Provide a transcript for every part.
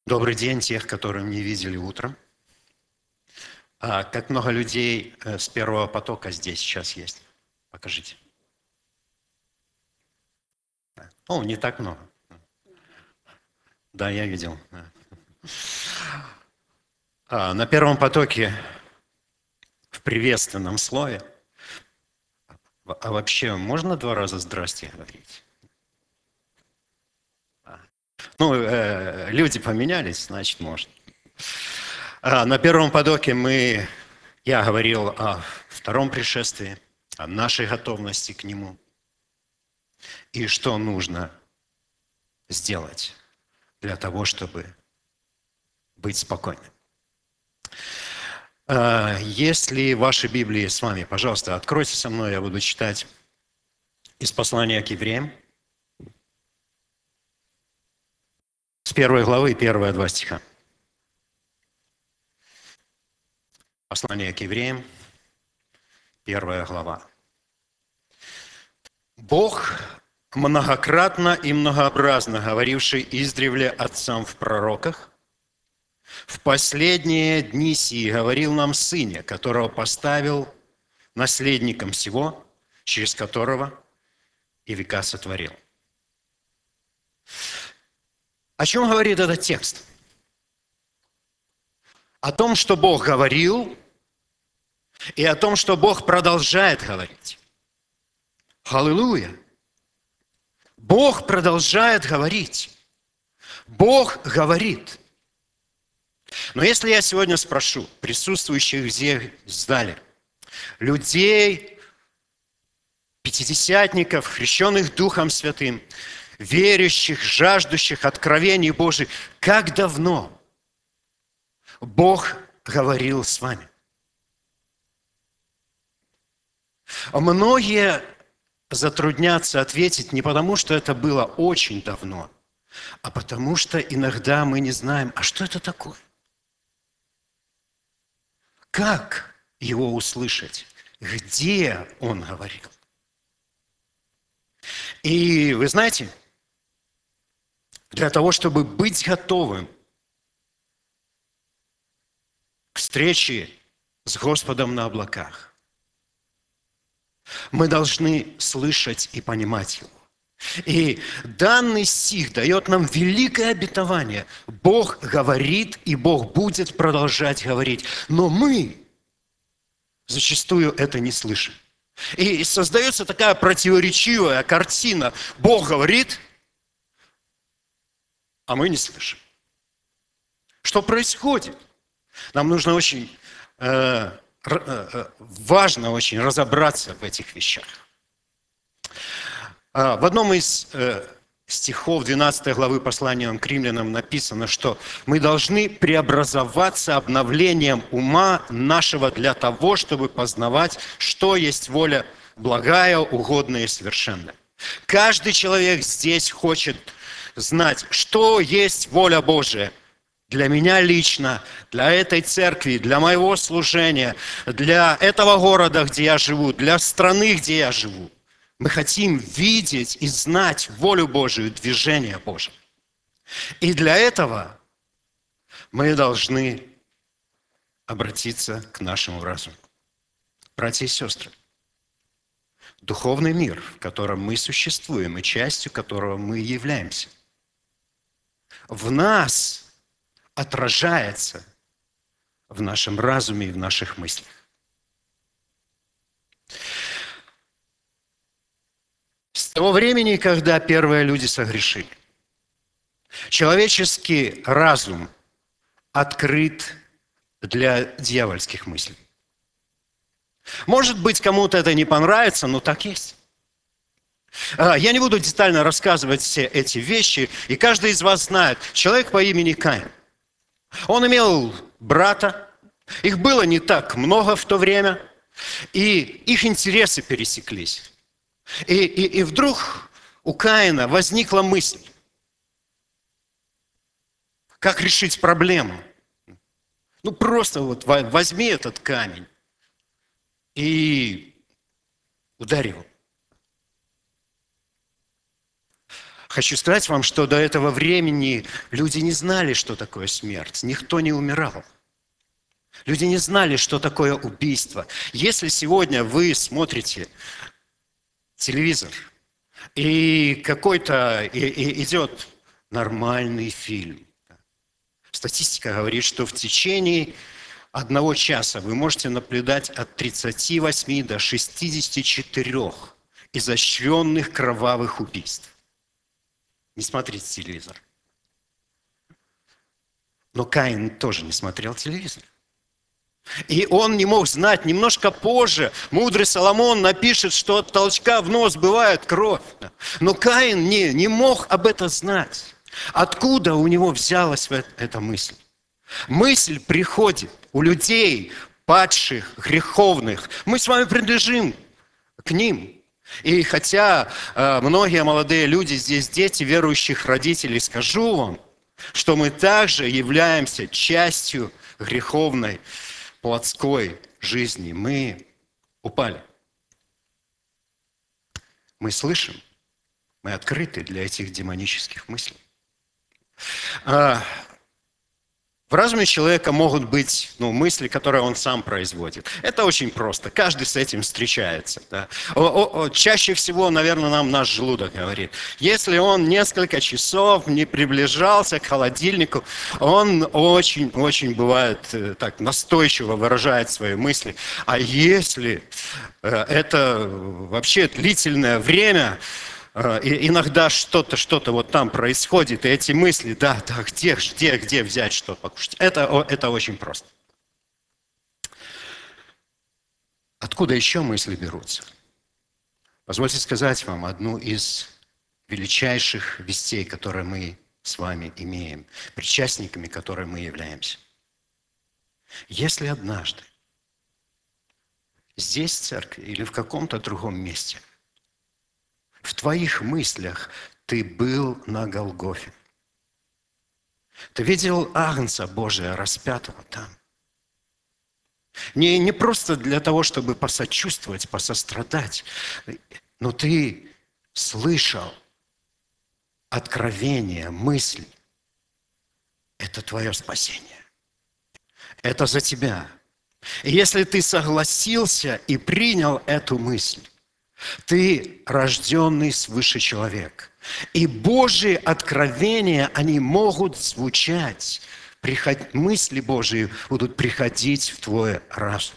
Добрый день тех, которые не видели утром. Как много людей с первого потока здесь сейчас есть? Покажите. О, не так много. Да, я видел. На первом потоке в приветственном слове, а вообще можно 2 раза «здрасте» говорить? Люди поменялись, значит, можно. На первом потоке я говорил о втором пришествии, о нашей готовности к нему и что нужно сделать для того, чтобы быть спокойным. Если ваши Библии с вами, пожалуйста, откройте со мной, я буду читать из послания к евреям, с 1 главы, первые 2 стиха. Послание к евреям, 1 глава. «Бог, многократно и многообразно говоривший издревле отцам в пророках, в последние дни сии говорил нам Сыне, которого поставил наследником всего, через которого и века сотворил». О чем говорит этот текст? О том, что Бог говорил, и о том, что Бог продолжает говорить. Аллилуйя! Бог продолжает говорить. Бог говорит. Но если я сегодня спрошу присутствующих здесь в зале, людей, пятидесятников, крещенных Духом Святым, верующих, жаждущих откровений Божьих, как давно Бог говорил с вами? Многие затруднятся ответить не потому, что это было очень давно, а потому что иногда мы не знаем, а что это такое? Как его услышать? Где он говорил? И вы знаете, для того, чтобы быть готовым к встрече с Господом на облаках, мы должны слышать и понимать Его. И данный стих дает нам великое обетование. Бог говорит, и Бог будет продолжать говорить. Но мы зачастую это не слышим. И создается такая противоречивая картина. Бог говорит, а мы не слышим. Что происходит? Нам нужно важно очень разобраться в этих вещах. В одном из стихов 12 главы послания к римлянам написано, что мы должны преобразоваться обновлением ума нашего для того, чтобы познавать, что есть воля благая, угодная и совершенная. Каждый человек здесь хочет знать, что есть воля Божия для меня лично, для этой церкви, для моего служения, для этого города, где я живу, для страны, где я живу. Мы хотим видеть и знать волю Божию, движение Божие. И для этого мы должны обратиться к нашему разуму. Братья и сестры, духовный мир, в котором мы существуем и частью которого мы являемся, в нас отражается в нашем разуме и в наших мыслях. С того времени, когда первые люди согрешили, человеческий разум открыт для дьявольских мыслей. Может быть, кому-то это не понравится, но так есть. Я не буду детально рассказывать все эти вещи, и каждый из вас знает, человек по имени Каин. Он имел брата, их было не так много в то время, и их интересы пересеклись. И вдруг у Каина возникла мысль, как решить проблему. Просто возьми этот камень и ударь его. Хочу сказать вам, что до этого времени люди не знали, что такое смерть. Никто не умирал. Люди не знали, что такое убийство. Если сегодня вы смотрите телевизор, и какой-то идет нормальный фильм, статистика говорит, что в течение 1 часа вы можете наблюдать от 38 до 64 изощренных кровавых убийств. Не смотрите телевизор. Но Каин тоже не смотрел телевизор. И он не мог знать, немножко позже мудрый Соломон напишет, что от толчка в нос бывает кровь. Но Каин не мог об этом знать. Откуда у него взялась эта мысль? Мысль приходит у людей, падших, греховных. Мы с вами принадлежим к ним. И хотя многие молодые люди здесь, дети верующих родителей, скажу вам, что мы также являемся частью греховной, плотской жизни. Мы упали. Мы слышим, мы открыты для этих демонических мыслей. В разуме человека могут быть мысли, которые он сам производит. Это очень просто. Каждый с этим встречается. Да? Чаще всего, наверное, нам наш желудок говорит. Если он несколько часов не приближался к холодильнику, он очень бывает так настойчиво выражает свои мысли. А если это вообще длительное время, иногда что-то вот там происходит, и эти мысли, да, где взять что покушать? Это очень просто. Откуда еще мысли берутся? Позвольте сказать вам одну из величайших вестей, которые мы с вами имеем, причастниками, которые мы являемся. Если однажды здесь, в церкви, или в каком-то другом месте, в твоих мыслях ты был на Голгофе. Ты видел Агнца Божия распятого там. Не просто для того, чтобы посочувствовать, посострадать, но ты слышал откровение, мысль. Это твое спасение. Это за тебя. И если ты согласился и принял эту мысль, ты рожденный свыше человек. И Божьи откровения, они могут звучать. Мысли Божьи будут приходить в твой разум.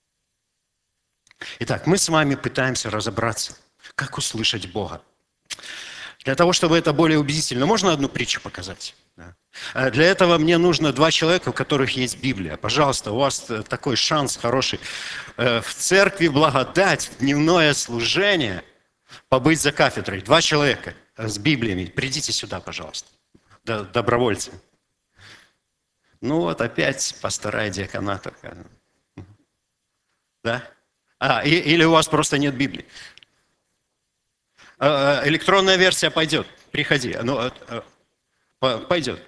Итак, мы с вами пытаемся разобраться, как услышать Бога. Для того, чтобы это более убедительно, можно одну притчу показать? Для этого мне нужно 2 человека, у которых есть Библия. Пожалуйста, у вас такой шанс хороший. В церкви благодать, в дневное служение, побыть за кафедрой. 2 человека с Библиями. Придите сюда, пожалуйста. Добровольцы. Ну вот опять пастора и диаконата. Да? Или у вас просто нет Библии. Электронная версия пойдет. Приходи. Пойдет.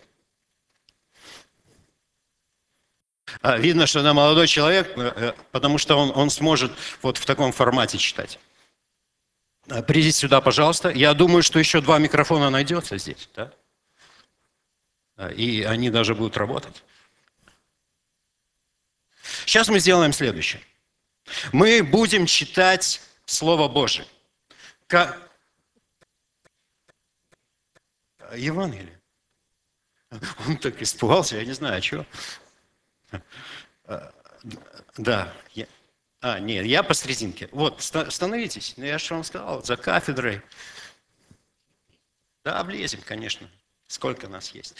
Видно, что она молодой человек, потому что он сможет вот в таком формате читать. Придите сюда, пожалуйста. Я думаю, что еще 2 микрофона найдется здесь. Да? И они даже будут работать. Сейчас мы сделаем следующее. Мы будем читать Слово Божие. Евангелие. Он так испугался, я не знаю, чего. Да. Нет, я посерединке. Вот, становитесь. Я же вам сказал, за кафедрой. Да, влезем, конечно. Сколько нас есть.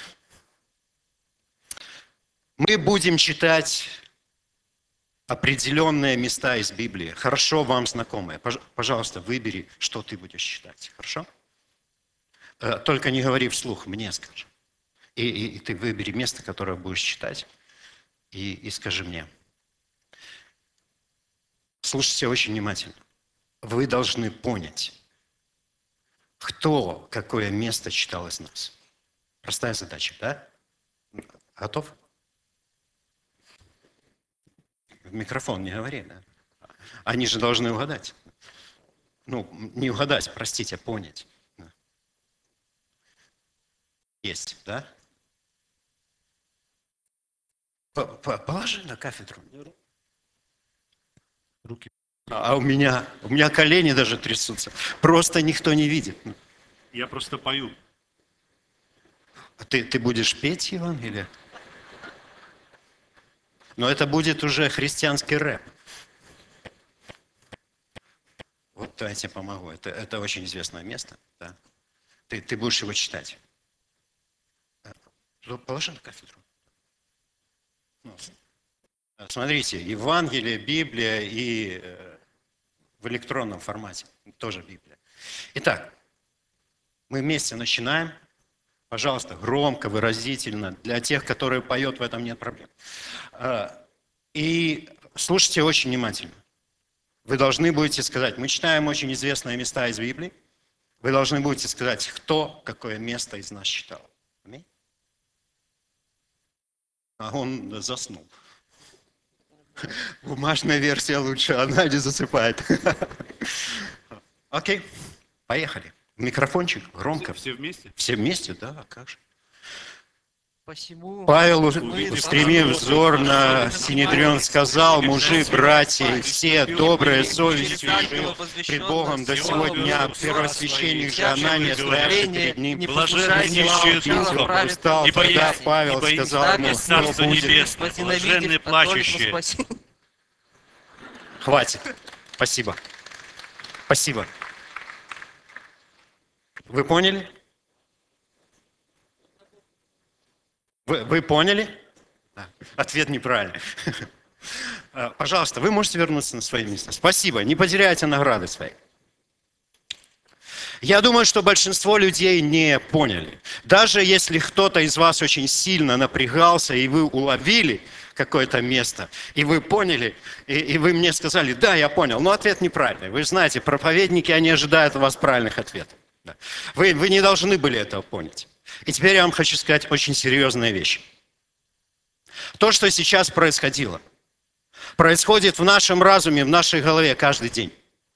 Мы будем читать определенные места из Библии, хорошо вам знакомые. Пожалуйста, выбери, что ты будешь читать. Хорошо? Только не говори вслух, мне скажи. И ты выбери место, которое будешь читать, и скажи мне. Слушайте очень внимательно. Вы должны понять, кто какое место читал из нас. Простая задача, да? Готов? В микрофон не говори, да? Они же должны угадать. Не угадать, простите, понять. есть, да? Положи на кафедру. Руки. А у меня колени даже трясутся. Просто никто не видит. Я просто пою. А ты будешь петь, Евангелие? Но это будет уже христианский рэп. Вот я тебе помогу. Это очень известное место. Да. Ты будешь его читать. Положи на кафедру. Смотрите, Евангелие, Библия и в электронном формате тоже Библия. Итак, мы вместе начинаем. Пожалуйста, громко, выразительно. Для тех, которые поют, в этом нет проблем. И слушайте очень внимательно. Вы должны будете сказать, мы читаем очень известные места из Библии. Вы должны будете сказать, кто какое место из нас читал. Аминь. А он заснул. Бумажная версия лучше, она не засыпает. Окей, поехали. Микрофончик, громко. Все вместе? Все вместе, да, как же. Посему Павел, устремив взор на Синедрион, сказал: мужи, братья, все добрые совестью пред Богом до сего дня, первосвященник же Анания, стоявший перед ним, Блаженнейшие духом, устал, ибо тогда есть Павел сказал ему: что Царство будет. Небесное, блаженные плачущие. Хватит. Спасибо. Спасибо. Вы поняли? Вы поняли? Да. Ответ неправильный. Пожалуйста, вы можете вернуться на свои места. Спасибо. Не потеряйте награды свои. Я думаю, что большинство людей не поняли. Даже если кто-то из вас очень сильно напрягался, и вы уловили какое-то место, и вы поняли, и вы мне сказали: да, я понял, но ответ неправильный. Вы знаете, проповедники, они ожидают у вас правильных ответов. Да. Вы не должны были этого понять. И теперь я вам хочу сказать очень серьезные вещи. То, что сейчас происходило, происходит в нашем разуме, в нашей голове каждый день.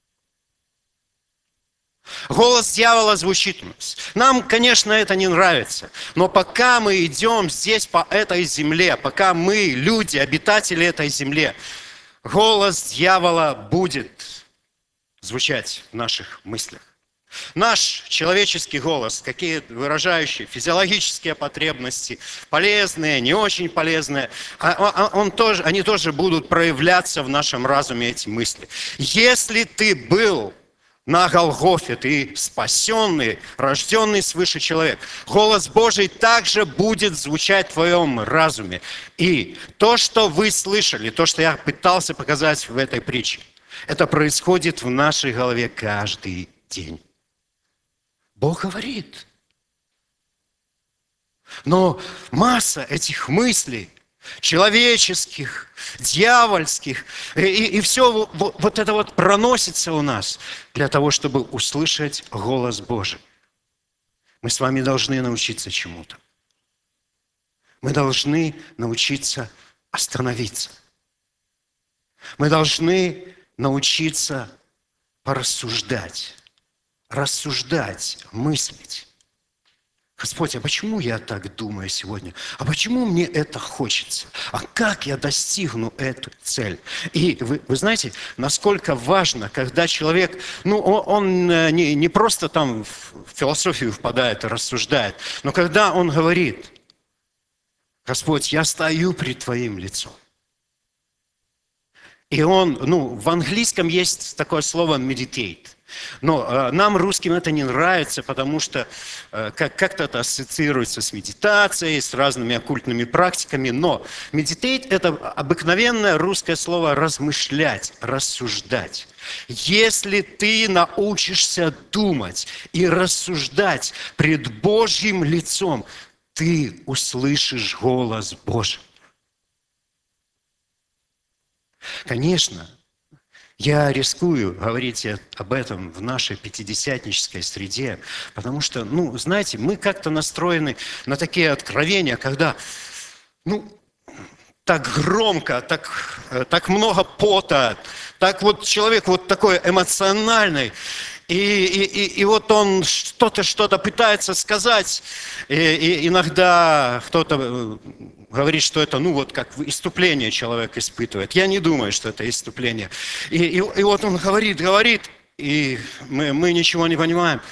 Голос дьявола звучит у нас. Нам, конечно, это не нравится. Но пока мы идем здесь по этой земле, пока мы, люди, обитатели этой земли, голос дьявола будет звучать в наших мыслях. Наш человеческий голос, какие выражающие физиологические потребности, полезные, не очень полезные, они тоже будут проявляться в нашем разуме, эти мысли. Если ты был на Голгофе, ты спасенный, рожденный свыше человек, голос Божий также будет звучать в твоем разуме. И то, что вы слышали, то, что я пытался показать в этой притче, это происходит в нашей голове каждый день. Бог говорит. Но масса этих мыслей, человеческих, дьявольских, и все вот это вот проносится у нас для того, чтобы услышать голос Божий. Мы с вами должны научиться чему-то. Мы должны научиться остановиться. Мы должны научиться порассуждать. Рассуждать, мыслить. Господь, а почему я так думаю сегодня? А почему мне это хочется? А как я достигну эту цель? И вы знаете, насколько важно, когда человек, он не просто там в философию впадает и рассуждает, но когда он говорит: Господь, я стою пред Твоим лицом. И он, в английском есть такое слово meditate. Но нам, русским, это не нравится, потому что как-то это ассоциируется с медитацией, с разными оккультными практиками. Но meditate – это обыкновенное русское слово «размышлять», «рассуждать». Если ты научишься думать и рассуждать пред Божьим лицом, ты услышишь голос Божий. Конечно, я рискую говорить об этом в нашей пятидесятнической среде, потому что, знаете, мы как-то настроены на такие откровения, когда, так громко, так много пота, так вот человек вот такой эмоциональный, И вот он что-то пытается сказать, и иногда кто-то говорит, что это, ну вот как исступление человек испытывает. Я не думаю, что это исступление. И вот он говорит, и мы ничего не понимаем.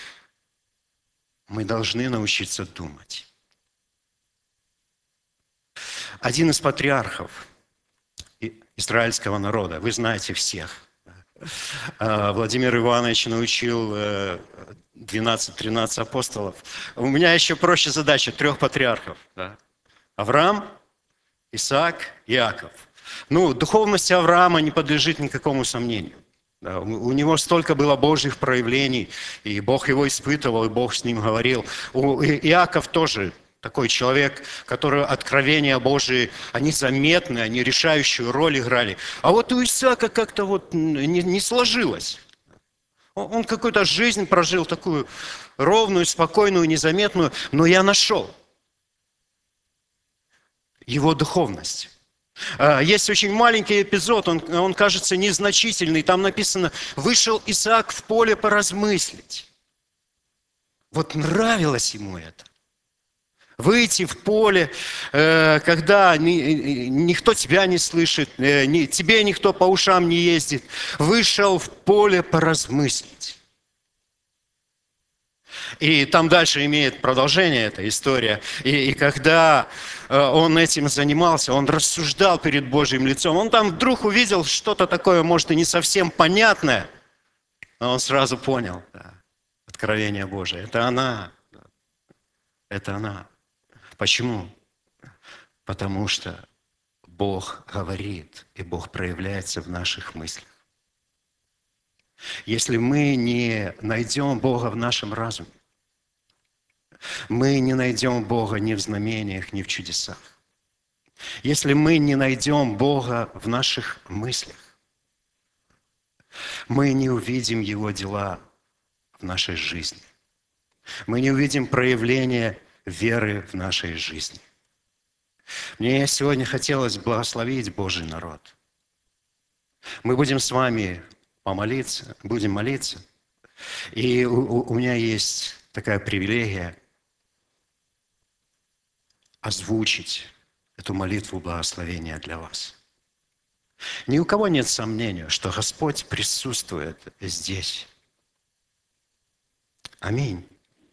Мы должны научиться думать. Один из патриархов израильского народа, вы знаете всех, Владимир Иванович научил 12-13 апостолов. У меня еще проще задача 3 патриархов. Да? Авраам, Исаак, Иаков. Ну, духовность Авраама не подлежит никакому сомнению. Да, у него столько было Божьих проявлений, и Бог его испытывал, и Бог с ним говорил. Иаков тоже такой человек, который откровения Божии, они заметны, они решающую роль играли. А вот у Исаака как-то вот не сложилось. Он какую-то жизнь прожил, такую ровную, спокойную, незаметную, но я нашел его духовность. Есть очень маленький эпизод, он кажется незначительный. Там написано: «Вышел Исаак в поле поразмыслить». Вот нравилось ему это. Выйти в поле, когда никто тебя не слышит, тебе никто по ушам не ездит. Вышел в поле поразмыслить. И там дальше имеет продолжение эта история. И когда он этим занимался, он рассуждал перед Божьим лицом. Он там вдруг увидел что-то такое, может, и не совсем понятное, но он сразу понял: да, откровение Божие. Это она. Это она. Почему? Потому что Бог говорит, и Бог проявляется в наших мыслях. Если мы не найдем Бога в нашем разуме, мы не найдем Бога ни в знамениях, ни в чудесах. Если мы не найдем Бога в наших мыслях, мы не увидим Его дела в нашей жизни. Мы не увидим проявления веры в нашей жизни. Мне сегодня хотелось благословить Божий народ. Мы будем с вами будем молиться. И у меня есть такая привилегия озвучить эту молитву благословения для вас. Ни у кого нет сомнения, что Господь присутствует здесь. Аминь.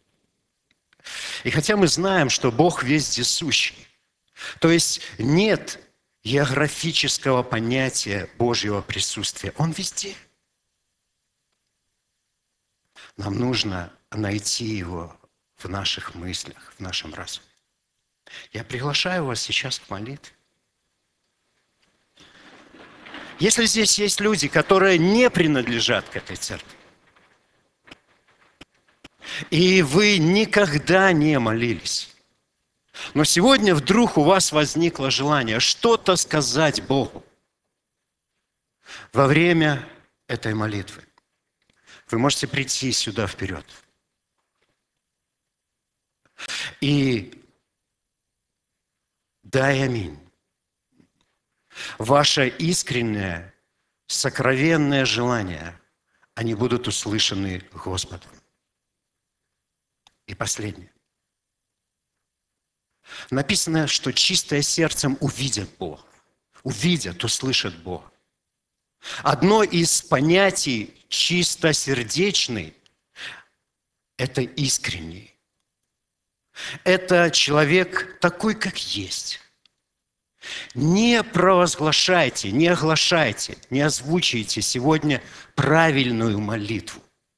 И хотя мы знаем, что Бог вездесущий, то есть нет географического понятия Божьего присутствия, Он везде. Нам нужно найти Его в наших мыслях, в нашем разуме. Я приглашаю вас сейчас к молитве. Если здесь есть люди, которые не принадлежат к этой церкви, и вы никогда не молились, но сегодня вдруг у вас возникло желание что-то сказать Богу во время этой молитвы, вы можете прийти сюда вперед. И дай аминь. Ваше искреннее, сокровенное желание, они будут услышаны Господом. И последнее. Написано, что чистое сердцем увидят Бога. Увидят, услышат Бога. Одно из понятий чистосердечный – это искренний. Это человек такой, как есть. Не провозглашайте, не оглашайте, не озвучивайте сегодня правильную молитву.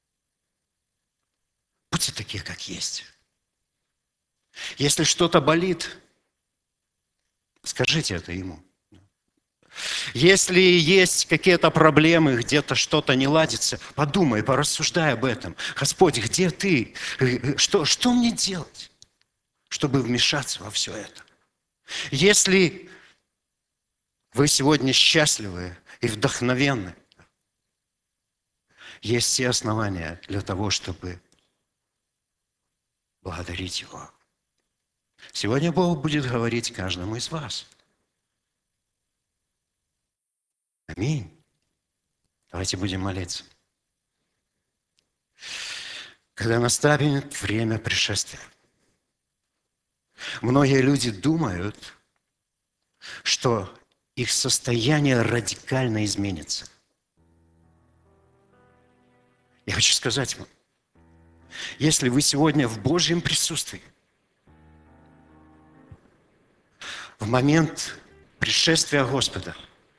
Будьте такие, как есть. Если что-то болит, скажите это Ему. Если есть какие-то проблемы, где-то что-то не ладится, подумай, порассуждай об этом. Господь, где Ты? Что мне делать, чтобы вмешаться во все это? Если вы сегодня счастливы и вдохновенны, есть все основания для того, чтобы благодарить Его. Сегодня Бог будет говорить каждому из вас. Аминь. Давайте будем молиться. когда настанет время пришествия. Многие люди думают, что их состояние радикально изменится. Я хочу сказать вам, если вы сегодня в Божьем присутствии, в момент пришествия Господа,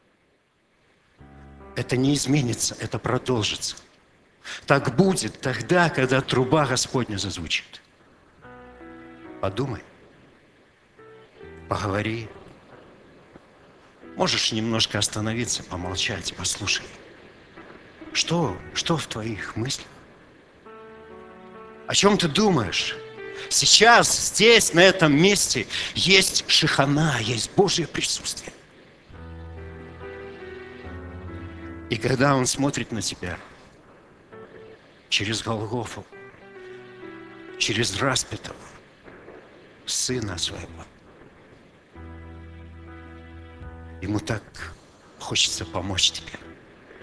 это не изменится, это продолжится. Так будет тогда, когда труба Господня зазвучит. Подумай, поговори. Можешь немножко остановиться, помолчать, послушай. Что в твоих мыслях? О чем ты думаешь? Сейчас, здесь, на этом месте есть шихана, есть Божье присутствие. И когда Он смотрит на тебя через Голгофу, через распятого Сына Своего, Ему так хочется помочь тебе.